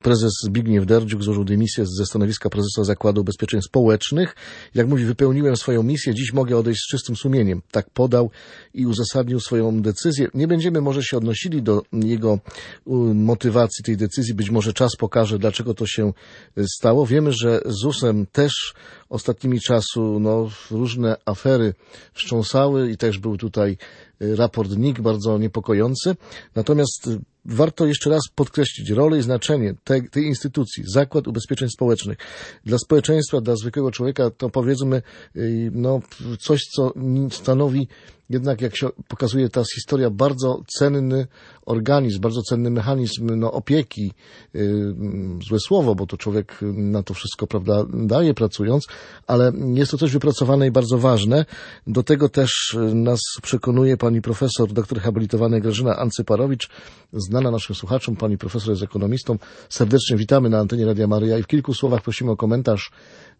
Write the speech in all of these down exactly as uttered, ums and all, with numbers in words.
prezes Zbigniew Derdziuk złożył dymisję ze stanowiska prezesa Zakładu Ubezpieczeń Społecznych. Jak mówi, wypełniłem swoją misję, dziś mogę odejść z czystym sumieniem. Tak podał i uzasadnił swoją decyzję. Nie będziemy może się odnosili do jego motywacji tej decyzji. Być może czas pokaże, dlaczego to się stało. Wiemy, że z U S-em też ostatnimi czasu no, różne afery wstrząsały i też był tutaj raport N I K bardzo niepokojący. Natomiast warto jeszcze raz podkreślić rolę i znaczenie tej, tej instytucji, Zakład Ubezpieczeń Społecznych. Dla społeczeństwa, dla zwykłego człowieka to powiedzmy no, coś, co stanowi jednak, jak się pokazuje ta historia, bardzo cenny organizm, bardzo cenny mechanizm no, opieki, yy, złe słowo, bo to człowiek na to wszystko, prawda, daje pracując, ale jest to coś wypracowane i bardzo ważne. Do tego też nas przekonuje pani profesor, doktor habilitowana Grażyna Ancyparowicz, znana naszym słuchaczom. Pani profesor jest ekonomistą. Serdecznie witamy na antenie Radia Maryja i w kilku słowach prosimy o komentarz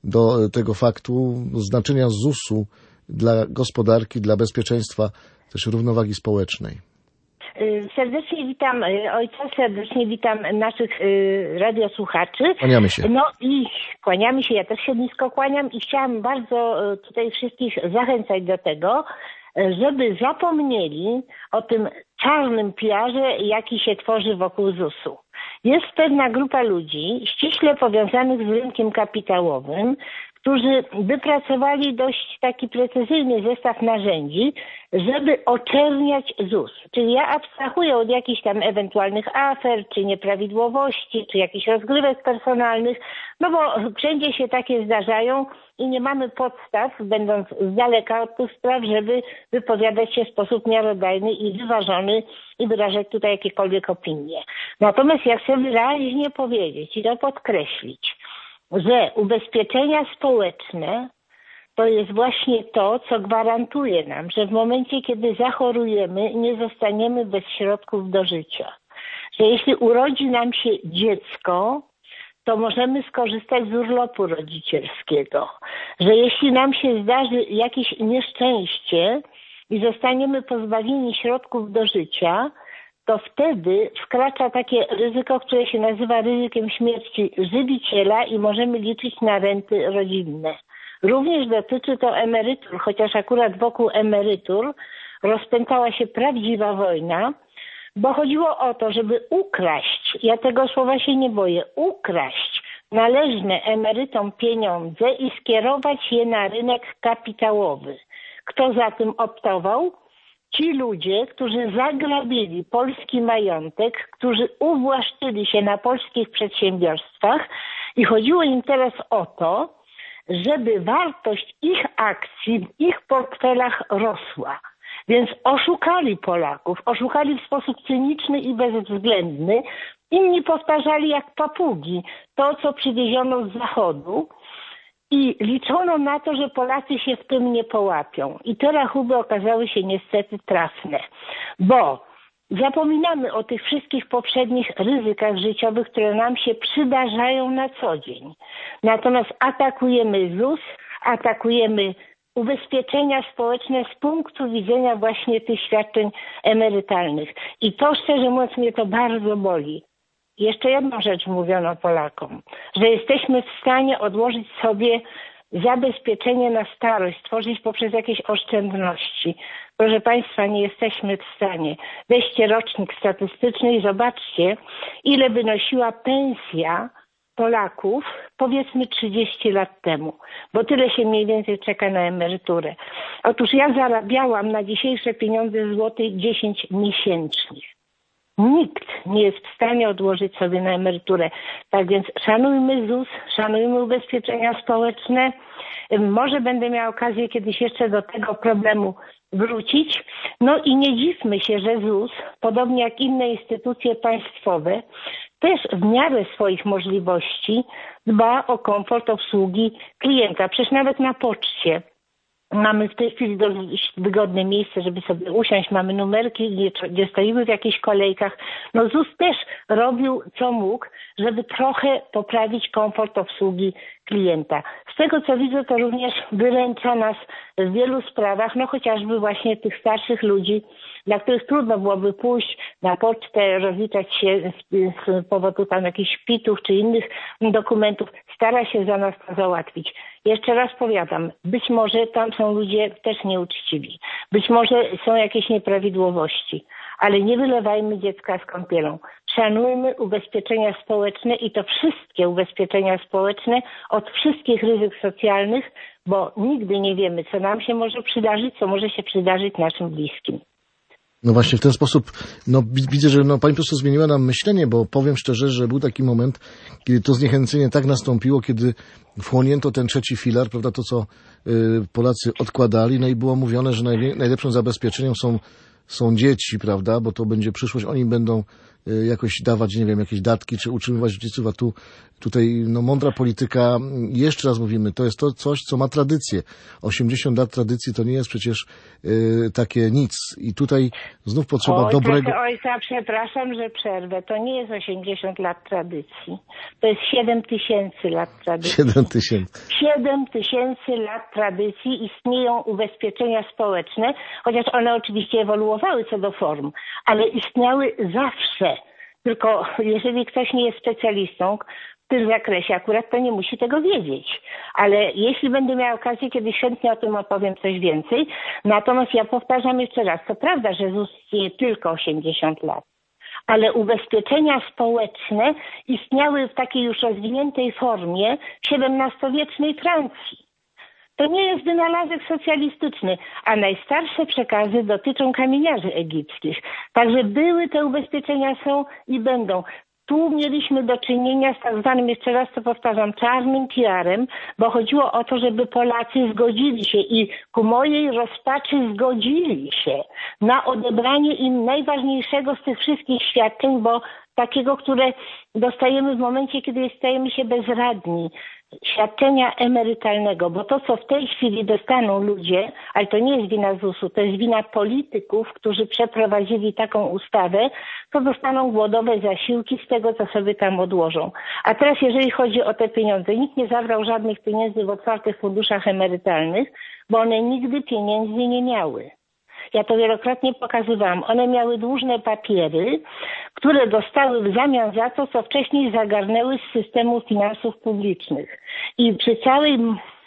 do tego faktu, znaczenia Z U S-u dla gospodarki, dla bezpieczeństwa, też równowagi społecznej. Serdecznie witam ojca, serdecznie witam naszych y, radiosłuchaczy. Kłaniamy się. No i kłaniamy się, ja też się nisko kłaniam i chciałam bardzo tutaj wszystkich zachęcać do tego, żeby zapomnieli o tym czarnym piarze, jaki się tworzy wokół Z U S-u. Jest pewna grupa ludzi ściśle powiązanych z rynkiem kapitałowym, którzy wypracowali dość taki precyzyjny zestaw narzędzi, żeby oczerniać Z U S. Czyli ja abstrahuję od jakichś tam ewentualnych afer, czy nieprawidłowości, czy jakichś rozgrywek personalnych, no bo wszędzie się takie zdarzają i nie mamy podstaw, będąc z daleka od tych spraw, żeby wypowiadać się w sposób miarodajny i wyważony i wyrażać tutaj jakiekolwiek opinie. Natomiast ja chcę wyraźnie powiedzieć i to podkreślić, że ubezpieczenia społeczne to jest właśnie to, co gwarantuje nam, że w momencie, kiedy zachorujemy, nie zostaniemy bez środków do życia. Że jeśli urodzi nam się dziecko, to możemy skorzystać z urlopu rodzicielskiego. Że jeśli nam się zdarzy jakieś nieszczęście i zostaniemy pozbawieni środków do życia, to wtedy wkracza takie ryzyko, które się nazywa ryzykiem śmierci żywiciela i możemy liczyć na renty rodzinne. Również dotyczy to emerytur, chociaż akurat wokół emerytur rozpętała się prawdziwa wojna, bo chodziło o to, żeby ukraść, ja tego słowa się nie boję, ukraść należne emerytom pieniądze i skierować je na rynek kapitałowy. Kto za tym optował? Ci ludzie, którzy zagrabili polski majątek, którzy uwłaszczyli się na polskich przedsiębiorstwach i chodziło im teraz o to, żeby wartość ich akcji w ich portfelach rosła. Więc oszukali Polaków, oszukali w sposób cyniczny i bezwzględny. Inni powtarzali jak papugi to, co przywieziono z zachodu. I liczono na to, że Polacy się w tym nie połapią. I te rachuby okazały się niestety trafne, bo zapominamy o tych wszystkich poprzednich ryzykach życiowych, które nam się przydarzają na co dzień. Natomiast atakujemy Z U S, atakujemy ubezpieczenia społeczne z punktu widzenia właśnie tych świadczeń emerytalnych. I to, szczerze mówiąc, mnie to bardzo boli. Jeszcze jedną rzecz mówiono Polakom, że jesteśmy w stanie odłożyć sobie zabezpieczenie na starość, stworzyć poprzez jakieś oszczędności. Proszę Państwa, nie jesteśmy w stanie. Weźcie rocznik statystyczny i zobaczcie, ile wynosiła pensja Polaków, powiedzmy trzydzieści lat temu, bo tyle się mniej więcej czeka na emeryturę. Otóż ja zarabiałam na dzisiejsze pieniądze złotych dziesięć miesięcznych. Nikt nie jest w stanie odłożyć sobie na emeryturę. Tak więc szanujmy Z U S, szanujmy ubezpieczenia społeczne. Może będę miała okazję kiedyś jeszcze do tego problemu wrócić. No i nie dziwmy się, że Z U S, podobnie jak inne instytucje państwowe, też w miarę swoich możliwości dba o komfort obsługi klienta. Przecież nawet na poczcie mamy w tej chwili dość wygodne miejsce, żeby sobie usiąść, mamy numerki, nie, nie stoimy w jakichś kolejkach. No Z U S też robił co mógł, żeby trochę poprawić komfort obsługi klienta. Z tego co widzę, to również wyręcza nas w wielu sprawach, no chociażby właśnie tych starszych ludzi dla których trudno byłoby pójść na pocztę, rozliczać się z, z powodu tam jakichś pitów czy innych dokumentów, stara się za nas to załatwić. Jeszcze raz powiadam, być może tam są ludzie też nieuczciwi, być może są jakieś nieprawidłowości, ale nie wylewajmy dziecka z kąpielą. Szanujmy ubezpieczenia społeczne i to wszystkie ubezpieczenia społeczne od wszystkich ryzyk socjalnych, bo nigdy nie wiemy, co nam się może przydarzyć, co może się przydarzyć naszym bliskim. No właśnie w ten sposób, no widzę, że no, pani profesor zmieniła nam myślenie, bo powiem szczerze, że był taki moment, kiedy to zniechęcenie tak nastąpiło, kiedy wchłonięto ten trzeci filar, prawda, to co y, Polacy odkładali, no i było mówione, że najwie, najlepszym zabezpieczeniem są, są dzieci, prawda, bo to będzie przyszłość, oni będą y, jakoś dawać, nie wiem, jakieś datki, czy utrzymywać rodziców, a tu tutaj, no mądra polityka, jeszcze raz mówimy, to jest to coś, co ma tradycję. osiemdziesiąt lat tradycji to nie jest przecież y, takie nic. I tutaj znów potrzeba Oj, dobrego... Proszę ojca, przepraszam, że przerwę. To nie jest osiemdziesiąt lat tradycji. To jest siedem tysięcy lat tradycji. siedem tysięcy. siedem tysięcy lat tradycji istnieją ubezpieczenia społeczne, chociaż one oczywiście ewoluowały co do form, ale istniały zawsze. Tylko jeżeli ktoś nie jest specjalistą w tym zakresie, akurat to nie musi tego wiedzieć. Ale jeśli będę miała okazję, kiedyś chętnie o tym opowiem coś więcej. Natomiast ja powtarzam jeszcze raz, to prawda, że ZUS istnieje tylko osiemdziesiąt lat. Ale ubezpieczenia społeczne istniały w takiej już rozwiniętej formie w siedemnastowiecznej Francji. To nie jest wynalazek socjalistyczny, a najstarsze przekazy dotyczą kamieniarzy egipskich. Także były te ubezpieczenia, są i będą. Tu mieliśmy do czynienia z tak zwanym, jeszcze raz to powtarzam, czarnym P R-em, bo chodziło o to, żeby Polacy zgodzili się i ku mojej rozpaczy zgodzili się na odebranie im najważniejszego z tych wszystkich świadczeń, bo takiego, które dostajemy w momencie, kiedy stajemy się bezradni. Świadczenia emerytalnego, bo to, co w tej chwili dostaną ludzie, ale to nie jest wina zusu, to jest wina polityków, którzy przeprowadzili taką ustawę, to dostaną głodowe zasiłki z tego, co sobie tam odłożą. A teraz, jeżeli chodzi o te pieniądze, nikt nie zabrał żadnych pieniędzy w otwartych funduszach emerytalnych, bo one nigdy pieniędzy nie miały. Ja to wielokrotnie pokazywałam. One miały dłużne papiery, które dostały w zamian za to, co wcześniej zagarnęły z systemu finansów publicznych. I przy całej,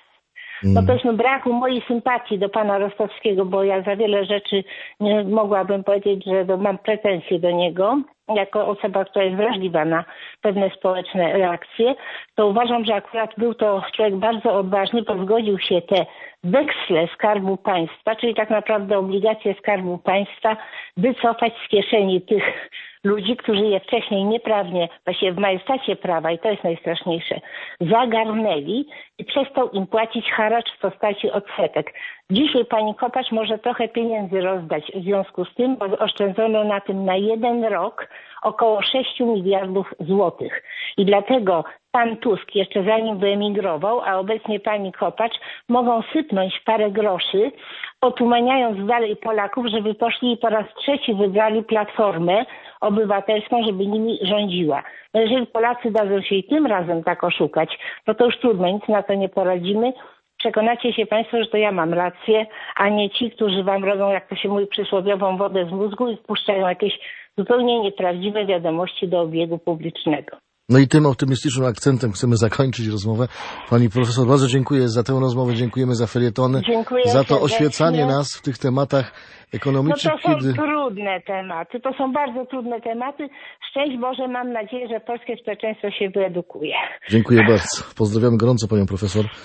no powiedzmy, braku mojej sympatii do pana Rostowskiego, bo ja za wiele rzeczy nie mogłabym powiedzieć, że mam pretensje do niego, jako osoba, która jest wrażliwa na pewne społeczne reakcje, to uważam, że akurat był to człowiek bardzo odważny, bo zgodził się te weksle Skarbu Państwa, czyli tak naprawdę obligacje Skarbu Państwa, wycofać z kieszeni tych ludzi, którzy je wcześniej nieprawnie, właściwie w majestacie prawa, i to jest najstraszniejsze, zagarnęli i przestał im płacić haracz w postaci odsetek. Dzisiaj pani Kopacz może trochę pieniędzy rozdać w związku z tym, bo oszczędzono na tym na jeden rok około sześć miliardów złotych. I dlatego pan Tusk, jeszcze zanim wyemigrował, a obecnie pani Kopacz, mogą sypnąć parę groszy, otumaniając dalej Polaków, żeby poszli i po raz trzeci wybrali Platformę Obywatelską, żeby nimi rządziła. No jeżeli Polacy dadzą się i tym razem tak oszukać, no to już trudno, nic na to nie poradzimy. Przekonacie się państwo, że to ja mam rację, a nie ci, którzy wam robią, jak to się mówi, przysłowiową wodę z mózgu i wpuszczają jakieś zupełnie nieprawdziwe wiadomości do obiegu publicznego. No i tym optymistycznym akcentem chcemy zakończyć rozmowę. Pani profesor, bardzo dziękuję za tę rozmowę, dziękujemy za felietony, dziękuję za to serdecznie. Oświecanie nas w tych tematach ekonomicznych. No to są kiedy... trudne tematy, to są bardzo trudne tematy. Szczęść Boże, mam nadzieję, że polskie społeczeństwo się wyedukuje. Dziękuję bardzo. Pozdrawiamy gorąco panią profesor.